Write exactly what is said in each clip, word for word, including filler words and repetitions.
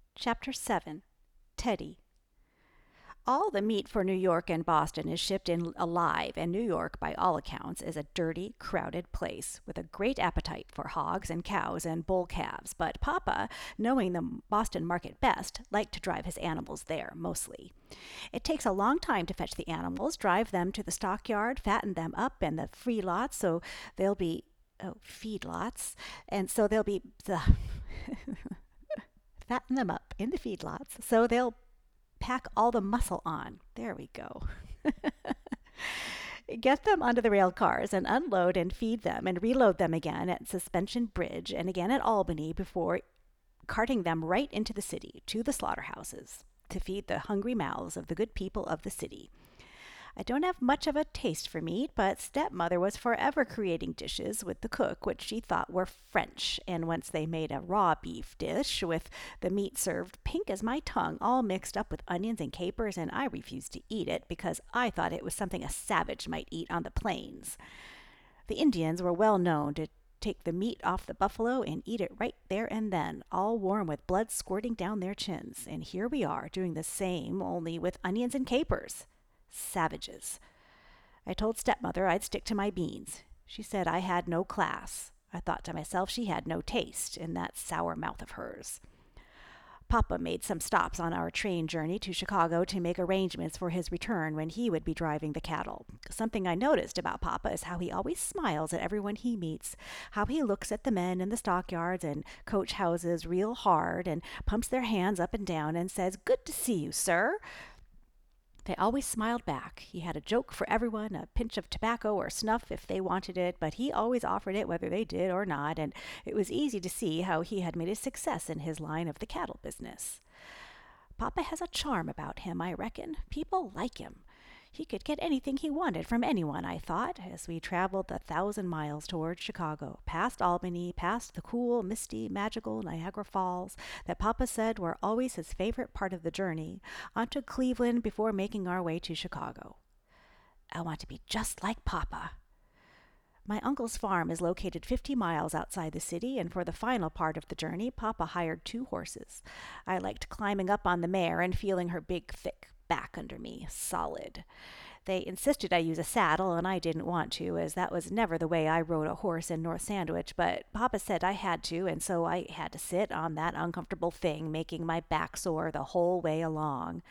Chapter seven. Teddy. All the meat for New York and Boston is shipped in alive, and New York, by all accounts, is a dirty, crowded place with a great appetite for hogs and cows and bull calves. But Papa, knowing the Boston market best, liked to drive his animals there mostly. It takes a long time to fetch the animals, drive them to the stockyard, fatten them up in the free lots so they'll be oh, feed lots, and so they'll be the fatten them up in the feedlots so they'll pack all the muscle on. There we go. Get them onto the rail cars and unload and feed them and reload them again at Suspension Bridge and again at Albany before carting them right into the city to the slaughterhouses to feed the hungry mouths of the good people of the city. I don't have much of a taste for meat, but stepmother was forever creating dishes with the cook which she thought were French, and once they made a raw beef dish with the meat served pink as my tongue, all mixed up with onions and capers, and I refused to eat it because I thought it was something a savage might eat on the plains. The Indians were well known to take the meat off the buffalo and eat it right there and then, all warm with blood squirting down their chins, and here we are doing the same, only with onions and capers. Savages. I told stepmother I'd stick to my beans. She said I had no class. I thought to myself she had no taste in that sour mouth of hers. Papa made some stops on our train journey to Chicago to make arrangements for his return when he would be driving the cattle. Something I noticed about Papa is how he always smiles at everyone he meets, how he looks at the men in the stockyards and coach houses real hard and pumps their hands up and down and says, "Good to see you, sir." They always smiled back. He had a joke for everyone, a pinch of tobacco or snuff if they wanted it, but he always offered it whether they did or not, and it was easy to see how he had made a success in his line of the cattle business. Papa has a charm about him, I reckon. People like him. He could get anything he wanted from anyone, I thought, as we traveled the thousand miles toward Chicago, past Albany, past the cool, misty, magical Niagara Falls that Papa said were always his favorite part of the journey, onto Cleveland before making our way to Chicago. I want to be just like Papa. My uncle's farm is located fifty miles outside the city, and for the final part of the journey, Papa hired two horses. I liked climbing up on the mare and feeling her big, thick back under me, solid. They insisted I use a saddle, and I didn't want to, as that was never the way I rode a horse in North Sandwich, but Papa said I had to, and so I had to sit on that uncomfortable thing, making my back sore the whole way along.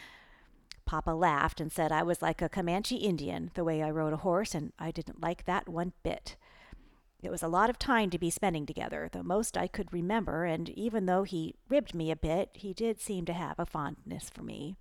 Papa laughed and said I was like a Comanche Indian, the way I rode a horse, and I didn't like that one bit. It was a lot of time to be spending together, the most I could remember, and even though he ribbed me a bit, he did seem to have a fondness for me.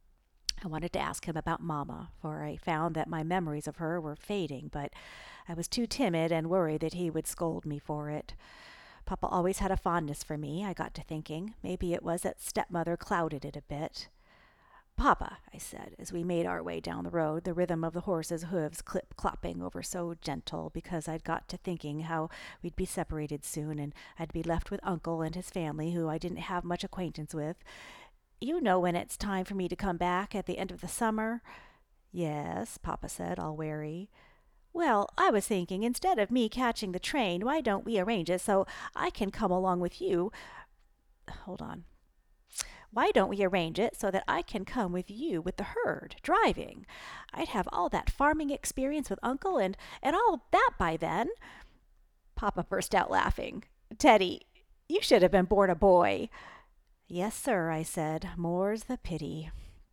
I wanted to ask him about Mamma, for I found that my memories of her were fading, but I was too timid and worried that he would scold me for it. Papa always had a fondness for me, I got to thinking. Maybe it was that stepmother clouded it a bit. "Papa," I said, as we made our way down the road, the rhythm of the horses' hoofs clip-clopping over so gentle, because I'd got to thinking how we'd be separated soon, and I'd be left with Uncle and his family, who I didn't have much acquaintance with. "You know when it's time for me to come back at the end of the summer?" "Yes," Papa said, all wary. "Well, I was thinking, instead of me catching the train, why don't we arrange it so I can come along with you? Hold on. Why don't we arrange it so that I can come with you with the herd, driving? I'd have all that farming experience with Uncle and, and all that by then." Papa burst out laughing. "Teddy, you should have been born a boy." "Yes, sir," I said. "More's the pity."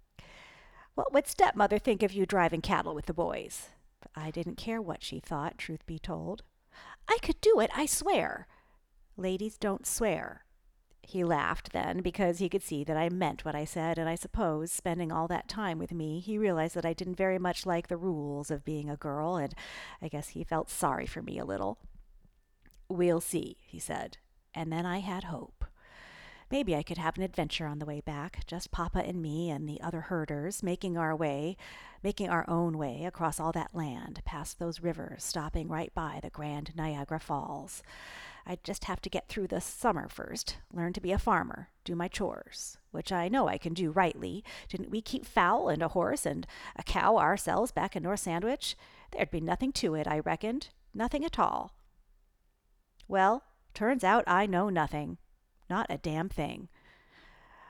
"What would stepmother think of you driving cattle with the boys?" But I didn't care what she thought, truth be told. "I could do it, I swear." "Ladies don't swear." He laughed then, because he could see that I meant what I said, and I suppose, spending all that time with me, he realized that I didn't very much like the rules of being a girl, and I guess he felt sorry for me a little. "We'll see," he said, and then I had hope. Maybe I could have an adventure on the way back, just Papa and me and the other herders, making our way, making our own way across all that land, past those rivers, stopping right by the grand Niagara Falls. I'd just have to get through the summer first, learn to be a farmer, do my chores, which I know I can do rightly. Didn't we keep fowl and a horse and a cow ourselves back in North Sandwich? There'd be nothing to it, I reckoned, nothing at all. Well, turns out I know nothing. Not a damn thing.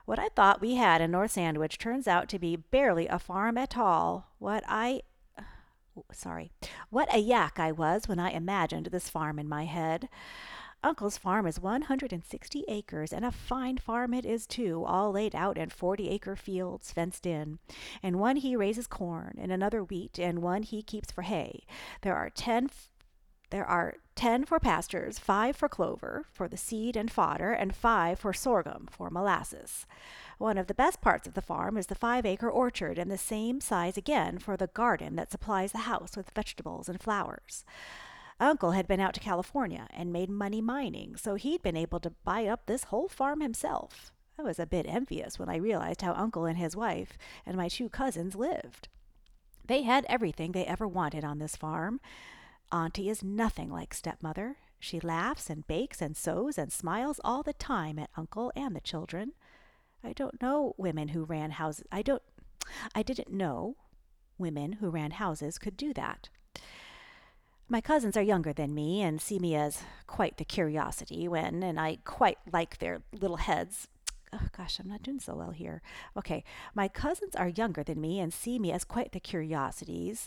What I thought we had in North Sandwich turns out to be barely a farm at all. What I sorry, what a yak I was when I imagined this farm in my head. Uncle's farm is one hundred sixty acres, and a fine farm it is, too, all laid out in forty acre fields, fenced in. In one he raises corn, and another wheat, and one he keeps for hay. There are ten there are ten for pastures, five for clover, for the seed and fodder, and five for sorghum, for molasses. One of the best parts of the farm is the five acre orchard, and the same size again for the garden that supplies the house with vegetables and flowers. Uncle had been out to California and made money mining, so he'd been able to buy up this whole farm himself. I was a bit envious when I realized how Uncle and his wife and my two cousins lived. They had everything they ever wanted on this farm. Auntie is nothing like stepmother. She laughs and bakes and sews and smiles all the time at Uncle and the children. I don't know women who ran houses. I don't I didn't know women who ran houses could do that. My cousins are younger than me and see me as quite the curiosity when, and I quite like their little heads. Oh, gosh, I'm not doing so well here. Okay, my cousins are younger than me and see me as quite the curiosities,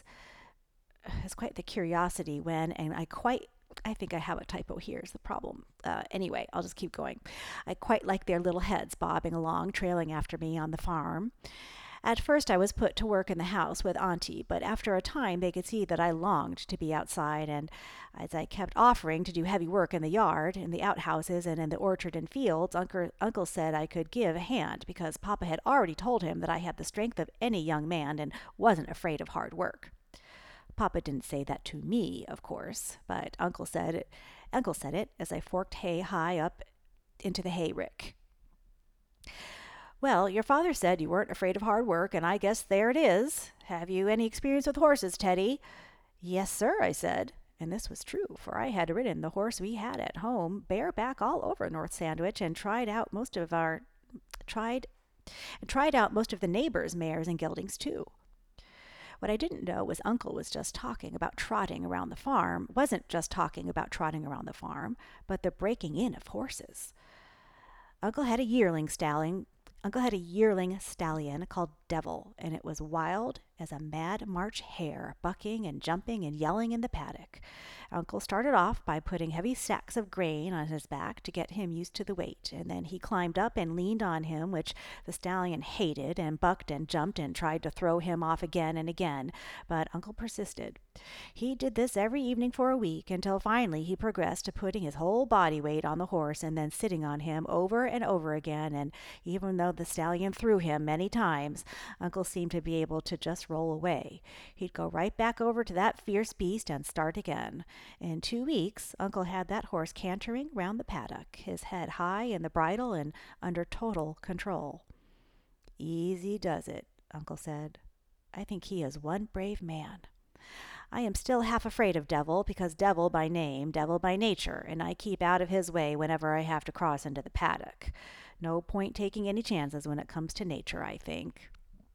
as quite the curiosity when, and I quite, I think I have a typo here is the problem. Uh, anyway, I'll just keep going. I quite like their little heads bobbing along, trailing after me on the farm. At first I was put to work in the house with Auntie, but after a time they could see that I longed to be outside, and as I kept offering to do heavy work in the yard, in the outhouses, and in the orchard and fields, Uncle, Uncle said I could give a hand because Papa had already told him that I had the strength of any young man and wasn't afraid of hard work. Papa didn't say that to me, of course, but Uncle said it. Uncle said it as I forked hay high up into the hay rick. Well, your father said you weren't afraid of hard work, and I guess there it is. Have you any experience with horses, Teddy? Yes, sir, I said. And this was true, for I had ridden the horse we had at home bareback all over North Sandwich and tried out most of our tried and tried out most of the neighbors' mares and geldings too. What I didn't know was Uncle was just talking about trotting around the farm, wasn't just talking about trotting around the farm, but the breaking in of horses. Uncle had a yearling stallion Uncle had a yearling stallion called Devil, and it was wild as a mad March hare, bucking and jumping and yelling in the paddock. Uncle started off by putting heavy sacks of grain on his back to get him used to the weight, and then he climbed up and leaned on him, which the stallion hated, and bucked and jumped and tried to throw him off again and again, but Uncle persisted. He did this every evening for a week, until finally he progressed to putting his whole body weight on the horse and then sitting on him over and over again, and even though the stallion threw him many times, Uncle seemed to be able to just roll away. He'd go right back over to that fierce beast and start again. In two weeks, Uncle had that horse cantering round the paddock, his head high in the bridle and under total control. Easy does it, Uncle said. I think he is one brave man. I am still half afraid of Devil, because Devil by name, Devil by nature, and I keep out of his way whenever I have to cross into the paddock. No point taking any chances when it comes to nature, I think.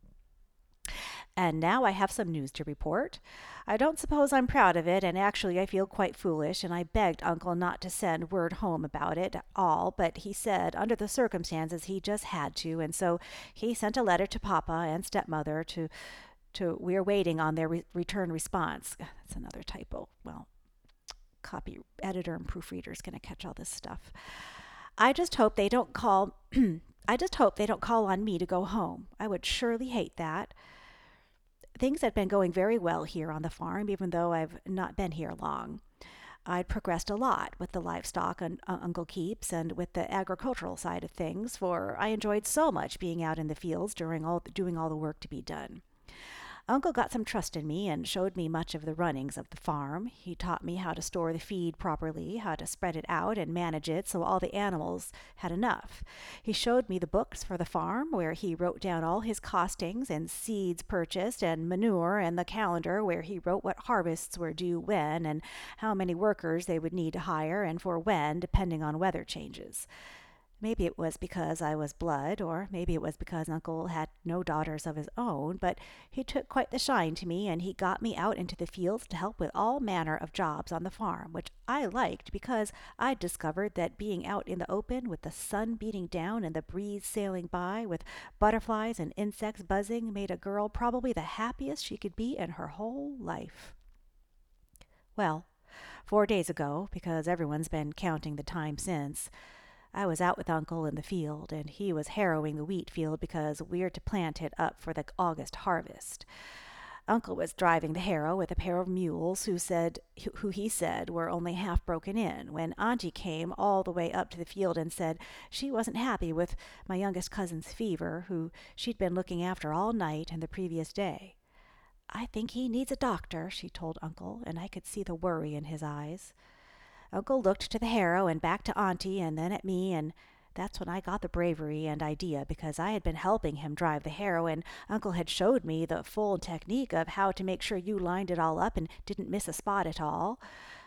And now I have some news to report. I don't suppose I'm proud of it, and actually I feel quite foolish, and I begged Uncle not to send word home about it at all, but he said under the circumstances he just had to, and so he sent a letter to Papa and stepmother to to we're waiting on their re- return response. That's another typo. Well, copy editor and proofreader is going to catch all this stuff. I just hope they don't call I just hope they don't call on me to go home. I would surely hate that. Things had been going very well here on the farm, even though I've not been here long. I'd progressed a lot with the livestock and uh, Uncle keeps and with the agricultural side of things, for I enjoyed so much being out in the fields during all doing all the work to be done. Uncle got some trust in me and showed me much of the runnings of the farm. He taught me how to store the feed properly, how to spread it out and manage it so all the animals had enough. He showed me the books for the farm, where he wrote down all his costings and seeds purchased and manure, and the calendar where he wrote what harvests were due when and how many workers they would need to hire and for when, depending on weather changes. Maybe it was because I was blood, or maybe it was because Uncle had no daughters of his own, but he took quite the shine to me, and he got me out into the fields to help with all manner of jobs on the farm, which I liked because I'd discovered that being out in the open with the sun beating down and the breeze sailing by, with butterflies and insects buzzing, made a girl probably the happiest she could be in her whole life. Well, four days ago, because everyone's been counting the time since, I was out with Uncle in the field, and he was harrowing the wheat field because we're to plant it up for the August harvest. Uncle was driving the harrow with a pair of mules who said who he said were only half broken in, when Auntie came all the way up to the field and said she wasn't happy with my youngest cousin's fever, who she'd been looking after all night and the previous day. I think he needs a doctor, she told Uncle, and I could see the worry in his eyes. Uncle looked to the harrow and back to Auntie and then at me, and that's when I got the bravery and idea, because I had been helping him drive the harrow, and Uncle had showed me the full technique of how to make sure you lined it all up and didn't miss a spot at all.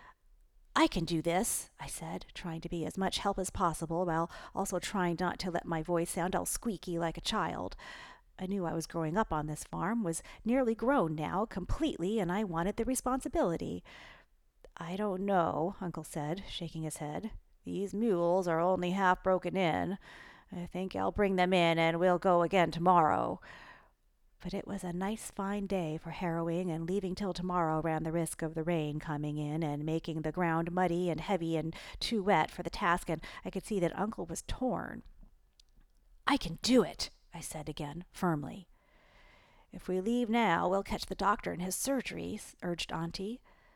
I can do this, I said, trying to be as much help as possible while also trying not to let my voice sound all squeaky like a child. I knew I was growing up on this farm, was nearly grown now, completely, and I wanted the responsibility. I don't know, Uncle said, shaking his head. These mules are only half broken in. I think I'll bring them in and we'll go again tomorrow. But it was a nice fine day for harrowing, and leaving till tomorrow ran the risk of the rain coming in and making the ground muddy and heavy and too wet for the task, and I could see that Uncle was torn. I can do it, I said again, firmly. If we leave now, we'll catch the doctor in his surgery, urged Auntie.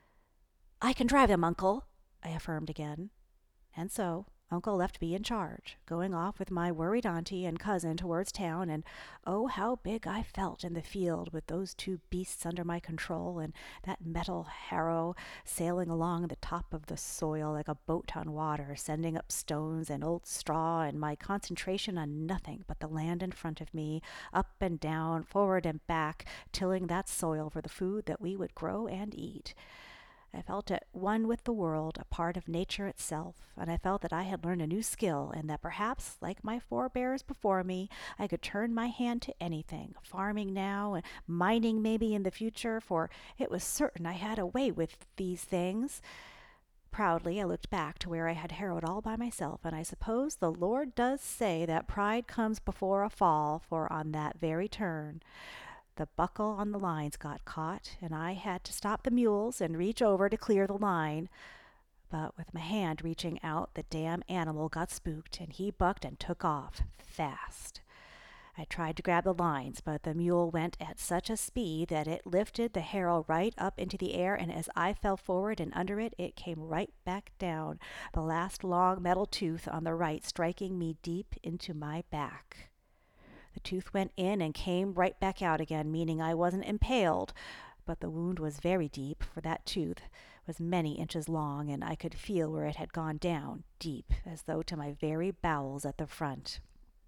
I can drive them, Uncle, I affirmed again. And so Uncle left me in charge, going off with my worried auntie and cousin towards town, and oh, how big I felt in the field with those two beasts under my control, and that metal harrow sailing along the top of the soil like a boat on water, sending up stones and old straw, and my concentration on nothing but the land in front of me, up and down, forward and back, tilling that soil for the food that we would grow and eat. I felt at one with the world, a part of nature itself, and I felt that I had learned a new skill, and that perhaps, like my forebears before me, I could turn my hand to anything, farming now, and mining maybe in the future, for it was certain I had a way with these things. Proudly I looked back to where I had harrowed all by myself, and I suppose the Lord does say that pride comes before a fall, for on that very turn the buckle on the lines got caught, and I had to stop the mules and reach over to clear the line. But with my hand reaching out, the damn animal got spooked, and he bucked and took off, fast. I tried to grab the lines, but the mule went at such a speed that it lifted the harrow right up into the air, and as I fell forward and under it, it came right back down, the last long metal tooth on the right striking me deep into my back. The tooth went in and came right back out again, meaning I wasn't impaled, but the wound was very deep, for that tooth was many inches long, and I could feel where it had gone down, deep, as though to my very bowels at the front.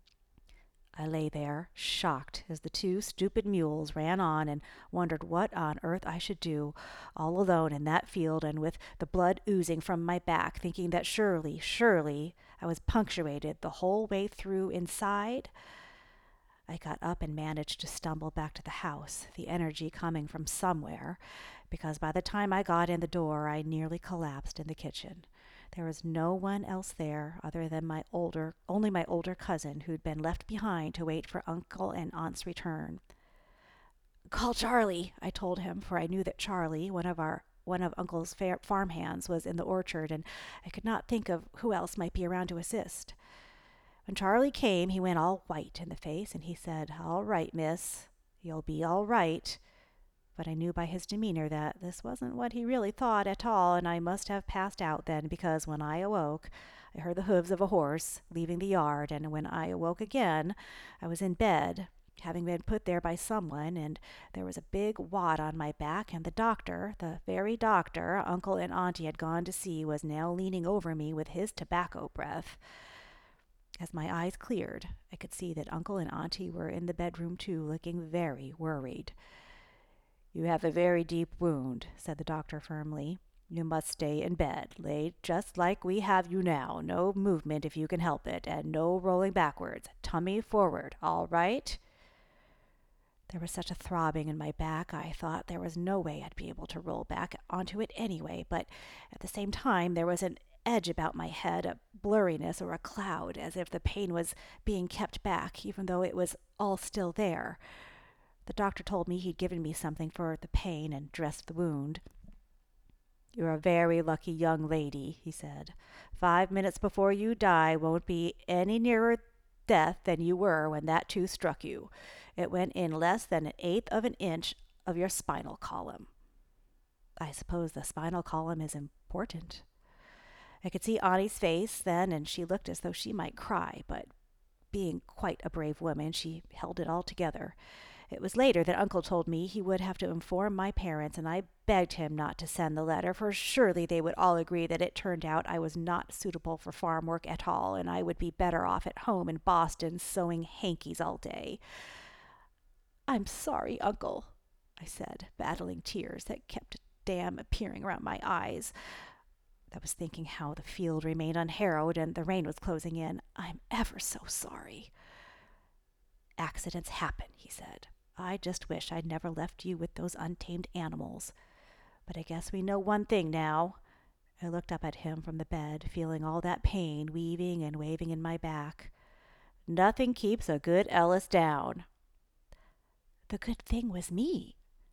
I lay there, shocked, as the two stupid mules ran on, and wondered what on earth I should do, all alone in that field and with the blood oozing from my back, thinking that surely, surely I was punctuated the whole way through inside. I got up and managed to stumble back to the house, the energy coming from somewhere, because by the time I got in the door I nearly collapsed in the kitchen. There was no one else there other than my older, only my older cousin, who'd been left behind to wait for Uncle and Aunt's return. Call Charlie, I told him, for I knew that Charlie, one of our one of Uncle's farm hands, was in the orchard, and I could not think of who else might be around to assist. When Charlie came, he went all white in the face, and he said, "All right, miss, you'll be all right." But I knew by his demeanor that this wasn't what he really thought at all, and I must have passed out then, because when I awoke, I heard the hooves of a horse leaving the yard, and when I awoke again, I was in bed, having been put there by someone, and there was a big wad on my back, and the doctor, the very doctor Uncle and Auntie had gone to see, was now leaning over me with his tobacco breath. As my eyes cleared, I could see that Uncle and Auntie were in the bedroom too, looking very worried. "You have a very deep wound," said the doctor firmly. You must stay in bed, laid just like we have you now. No movement if you can help it, and no rolling backwards. Tummy forward, all right?" There was such a throbbing in my back, I thought there was no way I'd be able to roll back onto it anyway, but at the same time there was an edge about my head, a blurriness or a cloud, as if the pain was being kept back, even though it was all still there. The doctor told me he'd given me something for the pain and dressed the wound. "You're a very lucky young lady," he said. "Five minutes before you die won't be any nearer death than you were when that tooth struck you. It went in less than an eighth of an inch of your spinal column." I suppose the spinal column is important. I could see Aunty's face then, and she looked as though she might cry, but being quite a brave woman, she held it all together. It was later that Uncle told me he would have to inform my parents, and I begged him not to send the letter, for surely they would all agree that it turned out I was not suitable for farm work at all, and I would be better off at home in Boston sewing hankies all day. "I'm sorry, Uncle," I said, battling tears that kept a dam appearing around my eyes. I was thinking how the field remained unharrowed and the rain was closing in. "I'm ever so sorry." "Accidents happen," he said. "I just wish I'd never left you with those untamed animals. But I guess we know one thing now." I looked up at him from the bed, feeling all that pain weaving and waving in my back. "Nothing keeps a good Ellis down." The good thing was me.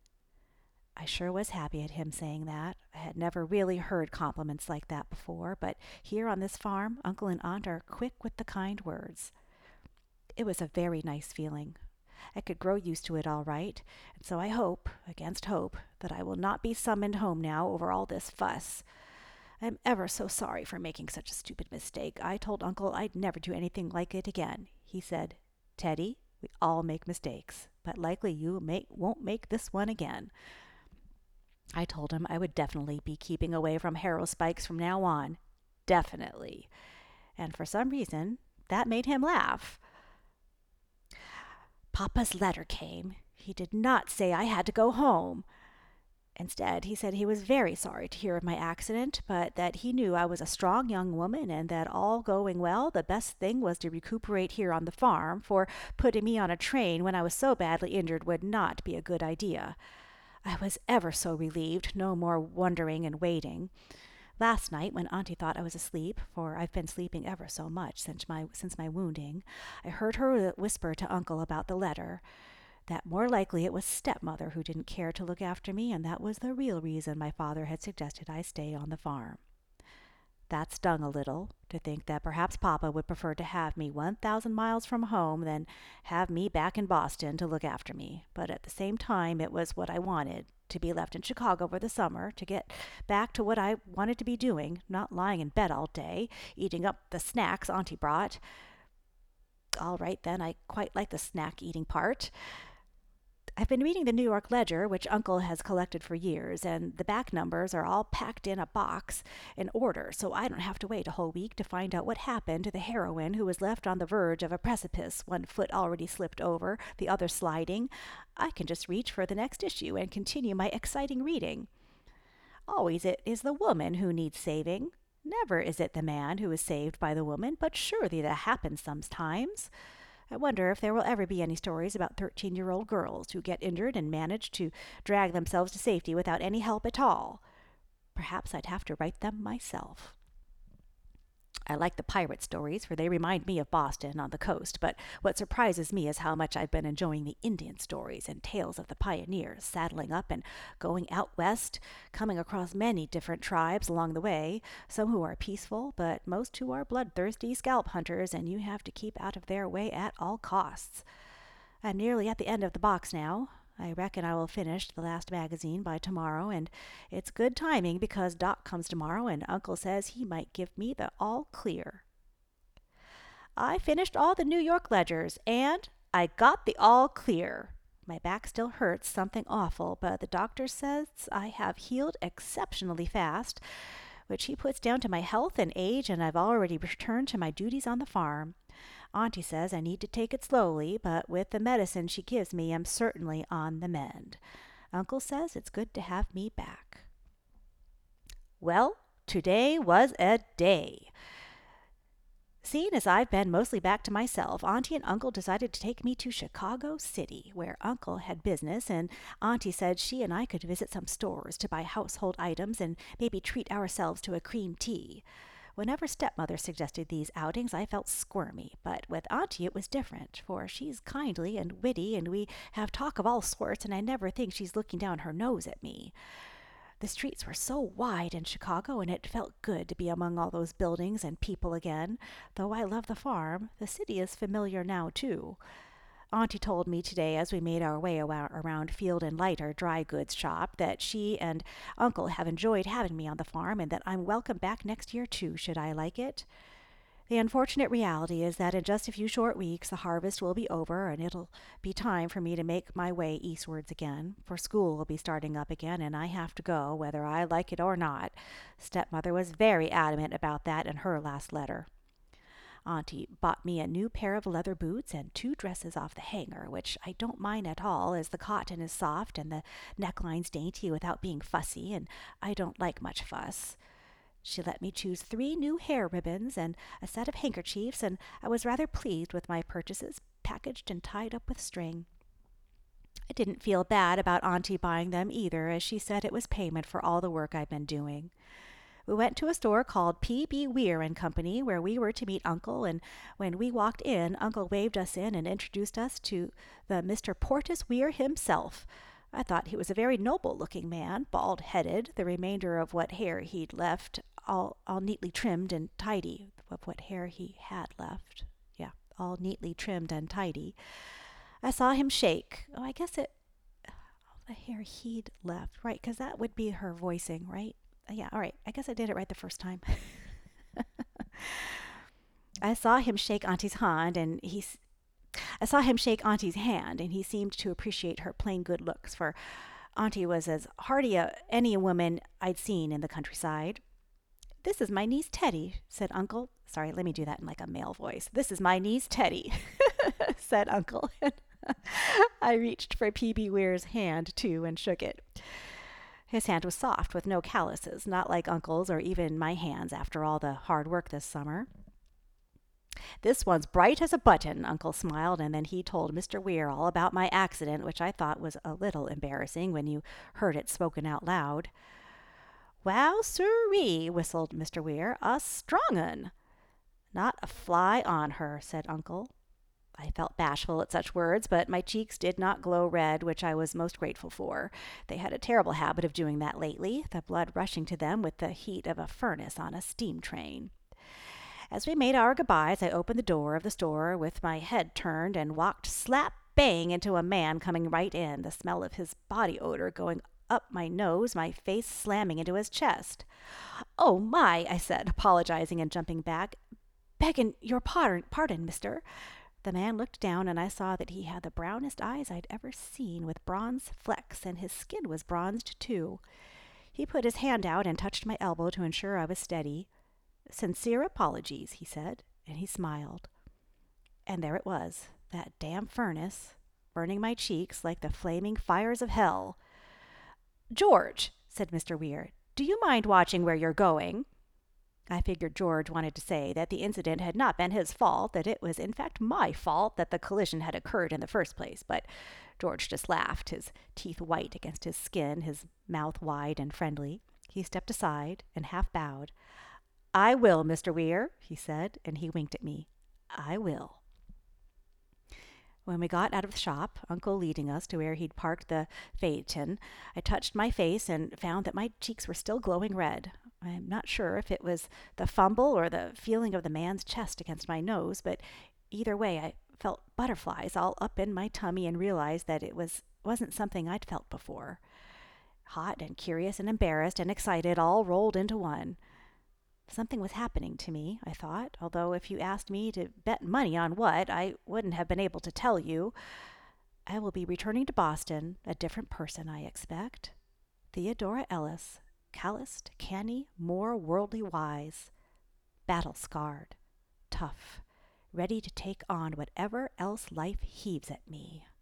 I sure was happy at him saying that. I had never really heard compliments like that before, but here on this farm, Uncle and Aunt are quick with the kind words. It was a very nice feeling. I could grow used to it all right, and so I hope, against hope, that I will not be summoned home now over all this fuss. I'm ever so sorry for making such a stupid mistake. I told Uncle I'd never do anything like it again. He said, "Teddy, we all make mistakes, but likely you may, won't make this one again." I told him I would definitely be keeping away from harrowspikes from now on. Definitely. And for some reason, that made him laugh. Papa's letter came. He did not say I had to go home. Instead, he said he was very sorry to hear of my accident, but that he knew I was a strong young woman and that all going well, the best thing was to recuperate here on the farm, for putting me on a train when I was so badly injured would not be a good idea. I was ever so relieved, no more wondering and waiting. Last night, when Auntie thought I was asleep, for I've been sleeping ever so much since my since my wounding, I heard her whisper to Uncle about the letter, that more likely it was stepmother who didn't care to look after me, and that was the real reason my father had suggested I stay on the farm. That stung a little, to think that perhaps Papa would prefer to have me one thousand miles from home than have me back in Boston to look after me, but at the same time it was what I wanted, to be left in Chicago for the summer, to get back to what I wanted to be doing, not lying in bed all day, eating up the snacks Auntie brought. All right, then, I quite like the snack-eating part. I've been reading the New York Ledger, which Uncle has collected for years, and the back numbers are all packed in a box in order, so I don't have to wait a whole week to find out what happened to the heroine who was left on the verge of a precipice, one foot already slipped over, the other sliding. I can just reach for the next issue and continue my exciting reading. Always it is the woman who needs saving. Never is it the man who is saved by the woman, but surely that happens sometimes. I wonder if there will ever be any stories about thirteen-year-old girls who get injured and manage to drag themselves to safety without any help at all. Perhaps I'd have to write them myself. I like the pirate stories, for they remind me of Boston on the coast, but what surprises me is how much I've been enjoying the Indian stories and tales of the pioneers, saddling up and going out west, coming across many different tribes along the way, some who are peaceful, but most who are bloodthirsty scalp hunters, and you have to keep out of their way at all costs. I'm nearly at the end of the box now. I reckon I will finish the last magazine by tomorrow, and it's good timing because Doc comes tomorrow and Uncle says he might give me the all clear. I finished all the New York ledgers, and I got the all clear. My back still hurts something awful, but the doctor says I have healed exceptionally fast, which he puts down to my health and age, and I've already returned to my duties on the farm. Auntie says I need to take it slowly, but with the medicine she gives me, I'm certainly on the mend. Uncle says it's good to have me back. Well, today was a day. Seeing as I've been mostly back to myself, Auntie and Uncle decided to take me to Chicago City, where Uncle had business, and Auntie said she and I could visit some stores to buy household items and maybe treat ourselves to a cream tea. Whenever stepmother suggested these outings, I felt squirmy, but with Auntie it was different, for she's kindly and witty, and we have talk of all sorts, and I never think she's looking down her nose at me. The streets were so wide in Chicago, and it felt good to be among all those buildings and people again. Though I love the farm, the city is familiar now, too. Auntie told me today as we made our way around Field and Leiter dry goods shop that she and Uncle have enjoyed having me on the farm and that I'm welcome back next year, too, should I like it. The unfortunate reality is that in just a few short weeks the harvest will be over and it'll be time for me to make my way eastwards again, for school will be starting up again and I have to go whether I like it or not. Stepmother was very adamant about that in her last letter. Auntie bought me a new pair of leather boots and two dresses off the hanger, which I don't mind at all, as the cotton is soft and the necklines dainty without being fussy, and I don't like much fuss. She let me choose three new hair ribbons and a set of handkerchiefs, and I was rather pleased with my purchases, packaged and tied up with string. I didn't feel bad about Auntie buying them either, as she said it was payment for all the work I'd been doing. We went to a store called P B. Weir and Company, where we were to meet Uncle, and when we walked in, Uncle waved us in and introduced us to the Mister Portus Weir himself. I thought he was a very noble-looking man, bald-headed, the remainder of what hair he'd left all, all neatly trimmed and tidy, of what hair he had left. Yeah, all neatly trimmed and tidy. I saw him shake. Oh, I guess it, all the hair he'd left, right, because that would be her voicing, right? Yeah, all right, I guess I did it right the first time. I saw him shake Auntie's hand, and he I saw him shake Auntie's hand, and he seemed to appreciate her plain good looks, for Auntie was as hearty as any woman I'd seen in the countryside. "This is my niece Teddy," said Uncle. Sorry, let me do that in like a male voice. "This is my niece Teddy," said Uncle. I reached for P B. Weir's hand, too, and shook it. His hand was soft, with no calluses, not like Uncle's or even my hands after all the hard work this summer. "This one's bright as a button," Uncle smiled, and then he told Mister Weir all about my accident, which I thought was a little embarrassing when you heard it spoken out loud. "Wow, sirree," whistled Mister Weir, "a strong un." "Not a fly on her," said Uncle. I felt bashful at such words, but my cheeks did not glow red, which I was most grateful for. They had a terrible habit of doing that lately, the blood rushing to them with the heat of a furnace on a steam train. As we made our goodbyes, I opened the door of the store with my head turned and walked slap bang into a man coming right in, the smell of his body odor going up my nose, my face slamming into his chest. "Oh, my," I said, apologizing and jumping back. "Beggin' your pardon, pardon, mister." The man looked down, and I saw that he had the brownest eyes I'd ever seen, with bronze flecks, and his skin was bronzed, too. He put his hand out and touched my elbow to ensure I was steady. "Sincere apologies," he said, and he smiled. And there it was, that damn furnace, burning my cheeks like the flaming fires of hell. "George," said Mister Weir, "do you mind watching where you're going?" I figured George wanted to say that the incident had not been his fault, that it was in fact my fault that the collision had occurred in the first place, but George just laughed, his teeth white against his skin, his mouth wide and friendly. He stepped aside and half bowed. "I will, Mister Weir," he said, and he winked at me. "I will." When we got out of the shop, Uncle leading us to where he'd parked the phaeton, I touched my face and found that my cheeks were still glowing red. I'm not sure if it was the fumble or the feeling of the man's chest against my nose, but either way I felt butterflies all up in my tummy and realized that it was, wasn't something I'd felt before. Hot and curious and embarrassed and excited all rolled into one. Something was happening to me, I thought, although if you asked me to bet money on what, I wouldn't have been able to tell you. I will be returning to Boston, a different person, I expect. Theodora Ellis, calloused, canny, more worldly wise, battle-scarred, tough, ready to take on whatever else life heaves at me.